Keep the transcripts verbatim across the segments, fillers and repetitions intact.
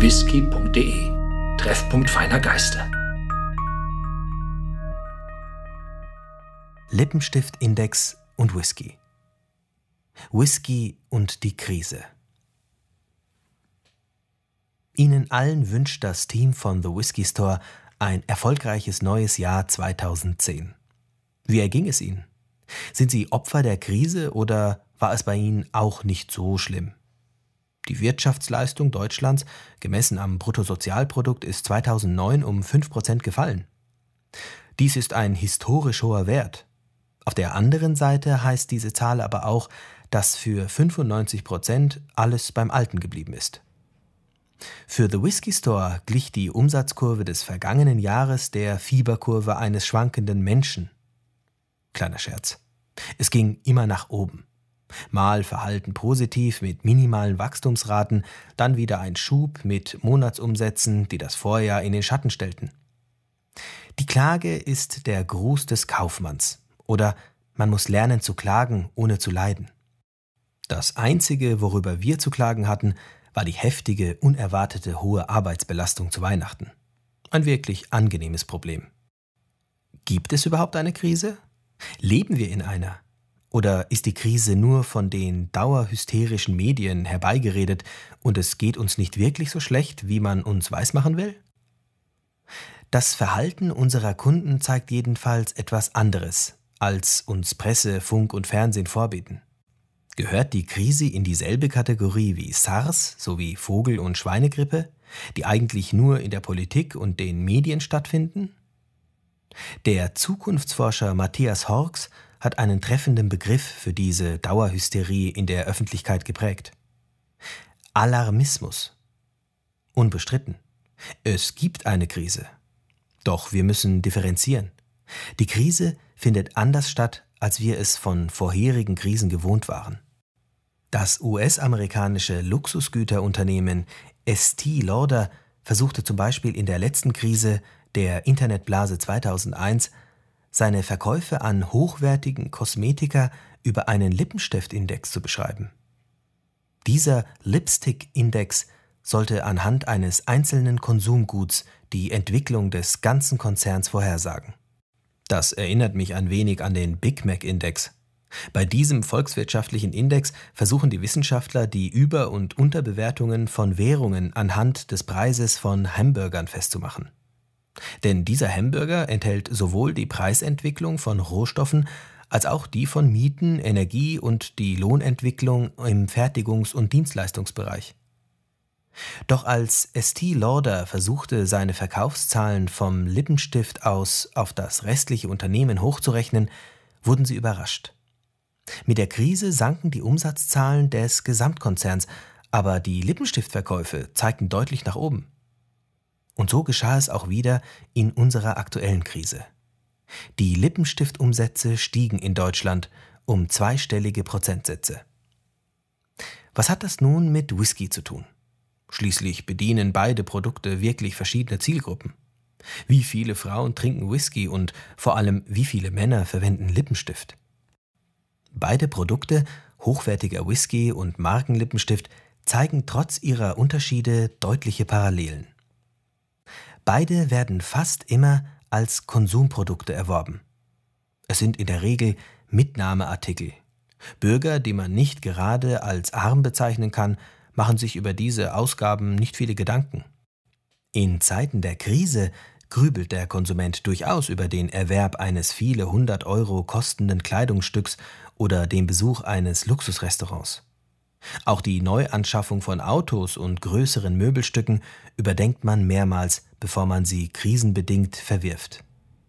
whisky punkt de. Treffpunkt feiner Geister. Lippenstiftindex und Whisky. Whisky und die Krise. Ihnen allen wünscht das Team von The Whisky Store ein erfolgreiches neues Jahr zweitausendzehn. Wie erging es Ihnen? Sind Sie Opfer der Krise oder war es bei Ihnen auch nicht so schlimm? Die Wirtschaftsleistung Deutschlands, gemessen am Bruttosozialprodukt, ist zweitausendneun um fünf Prozent gefallen. Dies ist ein historisch hoher Wert. Auf der anderen Seite heißt diese Zahl aber auch, dass für fünfundneunzig Prozent alles beim Alten geblieben ist. Für The Whisky Store glich die Umsatzkurve des vergangenen Jahres der Fieberkurve eines schwankenden Menschen. Kleiner Scherz. Es ging immer nach oben. Mal Verhalten positiv mit minimalen Wachstumsraten, dann wieder ein Schub mit Monatsumsätzen, die das Vorjahr in den Schatten stellten. Die Klage ist der Gruß des Kaufmanns. Oder man muss lernen zu klagen, ohne zu leiden. Das Einzige, worüber wir zu klagen hatten, war die heftige, unerwartete hohe Arbeitsbelastung zu Weihnachten. Ein wirklich angenehmes Problem. Gibt es überhaupt eine Krise? Leben wir in einer? Oder ist die Krise nur von den dauerhysterischen Medien herbeigeredet und es geht uns nicht wirklich so schlecht, wie man uns weismachen will? Das Verhalten unserer Kunden zeigt jedenfalls etwas anderes, als uns Presse, Funk und Fernsehen vorbieten. Gehört die Krise in dieselbe Kategorie wie SARS sowie Vogel- und Schweinegrippe, die eigentlich nur in der Politik und den Medien stattfinden? Der Zukunftsforscher Matthias Horks hat einen treffenden Begriff für diese Dauerhysterie in der Öffentlichkeit geprägt. Alarmismus. Unbestritten. Es gibt eine Krise. Doch wir müssen differenzieren. Die Krise findet anders statt, als wir es von vorherigen Krisen gewohnt waren. Das U S-amerikanische Luxusgüterunternehmen Estée Lauder versuchte zum Beispiel in der letzten Krise, der Internetblase zweitausendeins, seine Verkäufe an hochwertigen Kosmetika über einen Lippenstiftindex zu beschreiben. Dieser Lipstick-Index sollte anhand eines einzelnen Konsumguts die Entwicklung des ganzen Konzerns vorhersagen. Das erinnert mich ein wenig an den Big Mac-Index. Bei diesem volkswirtschaftlichen Index versuchen die Wissenschaftler, die Über- und Unterbewertungen von Währungen anhand des Preises von Hamburgern festzumachen. Denn dieser Hamburger enthält sowohl die Preisentwicklung von Rohstoffen als auch die von Mieten, Energie und die Lohnentwicklung im Fertigungs- und Dienstleistungsbereich. Doch als Estée Lauder versuchte, seine Verkaufszahlen vom Lippenstift aus auf das restliche Unternehmen hochzurechnen, wurden sie überrascht. Mit der Krise sanken die Umsatzzahlen des Gesamtkonzerns, aber die Lippenstiftverkäufe zeigten deutlich nach oben. Und so geschah es auch wieder in unserer aktuellen Krise. Die Lippenstiftumsätze stiegen in Deutschland um zweistellige Prozentsätze. Was hat das nun mit Whisky zu tun? Schließlich bedienen beide Produkte wirklich verschiedene Zielgruppen. Wie viele Frauen trinken Whisky und vor allem wie viele Männer verwenden Lippenstift? Beide Produkte, hochwertiger Whisky und Markenlippenstift, zeigen trotz ihrer Unterschiede deutliche Parallelen. Beide werden fast immer als Konsumprodukte erworben. Es sind in der Regel Mitnahmeartikel. Bürger, die man nicht gerade als arm bezeichnen kann, machen sich über diese Ausgaben nicht viele Gedanken. In Zeiten der Krise grübelt der Konsument durchaus über den Erwerb eines viele hundert Euro kostenden Kleidungsstücks oder den Besuch eines Luxusrestaurants. Auch die Neuanschaffung von Autos und größeren Möbelstücken überdenkt man mehrmals, bevor man sie krisenbedingt verwirft.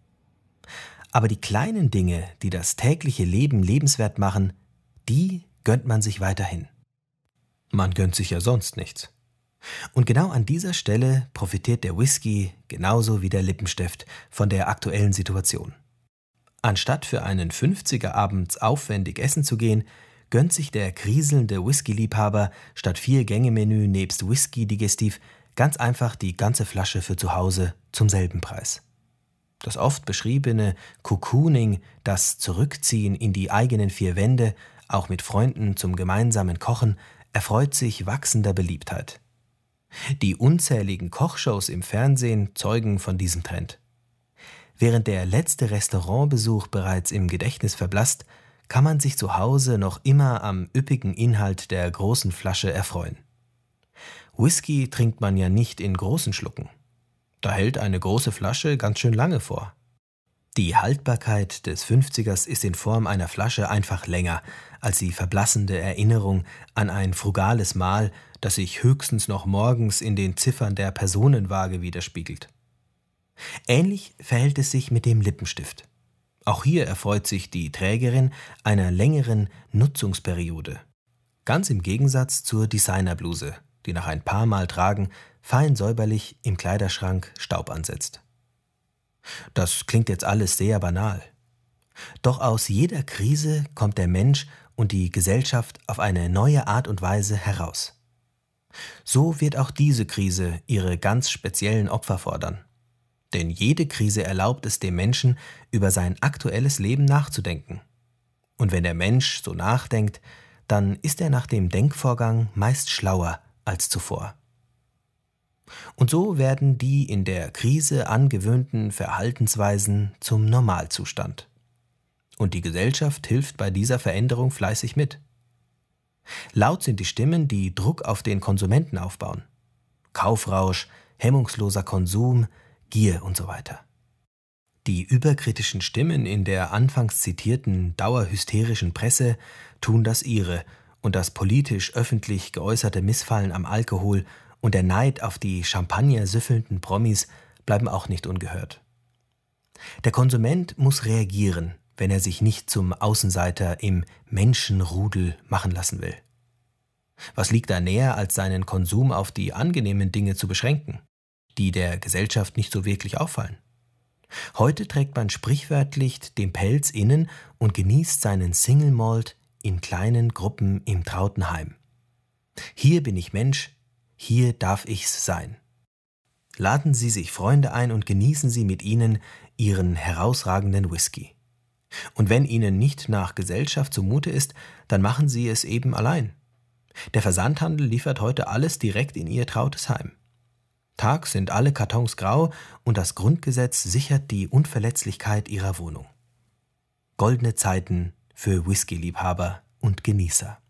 Aber die kleinen Dinge, die das tägliche Leben lebenswert machen, die gönnt man sich weiterhin. Man gönnt sich ja sonst nichts. Und genau an dieser Stelle profitiert der Whisky genauso wie der Lippenstift von der aktuellen Situation. Anstatt für einen Fünfziger abends aufwendig essen zu gehen, gönnt sich der kriselnde Whisky-Liebhaber statt Vier-Gänge-Menü nebst Whisky-Digestiv ganz einfach die ganze Flasche für zu Hause zum selben Preis. Das oft beschriebene Cocooning, das Zurückziehen in die eigenen vier Wände, auch mit Freunden zum gemeinsamen Kochen, erfreut sich wachsender Beliebtheit. Die unzähligen Kochshows im Fernsehen zeugen von diesem Trend. Während der letzte Restaurantbesuch bereits im Gedächtnis verblasst, kann man sich zu Hause noch immer am üppigen Inhalt der großen Flasche erfreuen. Whisky trinkt man ja nicht in großen Schlucken. Da hält eine große Flasche ganz schön lange vor. Die Haltbarkeit des fünfzigers ist in Form einer Flasche einfach länger als die verblassende Erinnerung an ein frugales Mahl, das sich höchstens noch morgens in den Ziffern der Personenwaage widerspiegelt. Ähnlich verhält es sich mit dem Lippenstift. Auch hier erfreut sich die Trägerin einer längeren Nutzungsperiode. Ganz im Gegensatz zur Designerbluse, die nach ein paar Mal Tragen fein säuberlich im Kleiderschrank Staub ansetzt. Das klingt jetzt alles sehr banal. Doch aus jeder Krise kommt der Mensch und die Gesellschaft auf eine neue Art und Weise heraus. So wird auch diese Krise ihre ganz speziellen Opfer fordern. Denn jede Krise erlaubt es dem Menschen, über sein aktuelles Leben nachzudenken. Und wenn der Mensch so nachdenkt, dann ist er nach dem Denkvorgang meist schlauer als zuvor. Und so werden die in der Krise angewöhnten Verhaltensweisen zum Normalzustand. Und die Gesellschaft hilft bei dieser Veränderung fleißig mit. Laut sind die Stimmen, die Druck auf den Konsumenten aufbauen. Kaufrausch, hemmungsloser Konsum, Gier und so weiter. Die überkritischen Stimmen in der anfangs zitierten dauerhysterischen Presse tun das ihre und das politisch öffentlich geäußerte Missfallen am Alkohol und der Neid auf die Champagner süffelnden Promis bleiben auch nicht ungehört. Der Konsument muss reagieren, wenn er sich nicht zum Außenseiter im Menschenrudel machen lassen will. Was liegt da näher, als seinen Konsum auf die angenehmen Dinge zu beschränken, die der Gesellschaft nicht so wirklich auffallen? Heute trägt man sprichwörtlich den Pelz innen und genießt seinen Single Malt in kleinen Gruppen im trauten Heim. Hier bin ich Mensch, hier darf ich's sein. Laden Sie sich Freunde ein und genießen Sie mit ihnen Ihren herausragenden Whisky. Und wenn Ihnen nicht nach Gesellschaft zumute ist, dann machen Sie es eben allein. Der Versandhandel liefert heute alles direkt in Ihr trautes Heim. Tags sind alle Kartons grau und das Grundgesetz sichert die Unverletzlichkeit Ihrer Wohnung. Goldene Zeiten für Whisky-Liebhaber und Genießer.